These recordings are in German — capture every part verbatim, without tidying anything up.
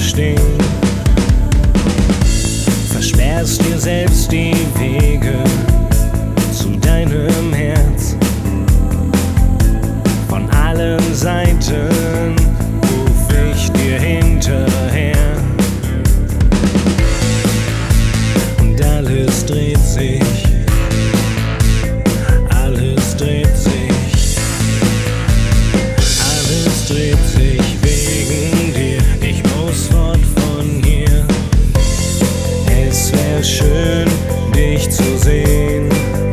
verstehen. Versperrst dir selbst die Wege zu deinem Herz. Von allen Seiten ruf ich dir hinterher. Und alles dreht sich, alles dreht sich, alles dreht sich wegen dir. Ich muss fort von hier. Es wär schön, dich zu sehen.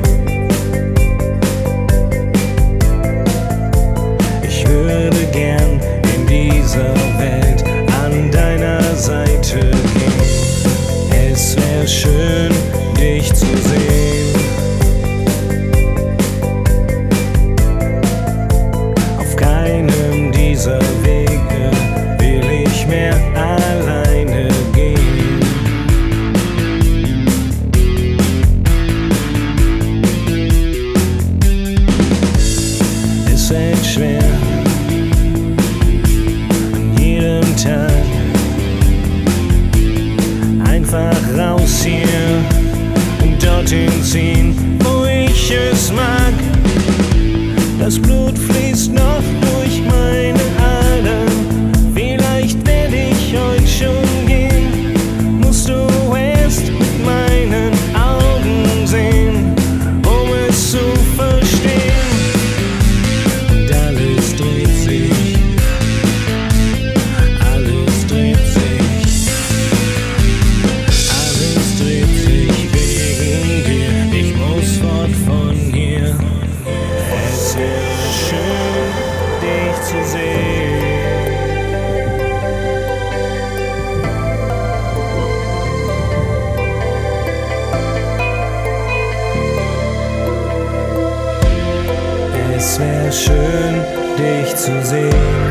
Ich würde gern in dieser Welt an deiner Seite gehen. Es wär schön, dich zu sehen. Auf keinem dieser Wege will ich mehr alleine gehen. Es fällt schwer an jedem Tag, einfach raus hier und dorthin ziehen, wo ich es mag. Das Blut fließt noch durch meine Adern. Vielleicht werde ich heute schon gehen. Musst du erst mit meinen Augen sehen, um es zu verstehen. Und alles dreht sich, alles dreht sich, alles dreht sich wegen dir. Ich muss fort von hier. Es wäre schön, dich zu sehen. Es wäre schön, dich zu sehen.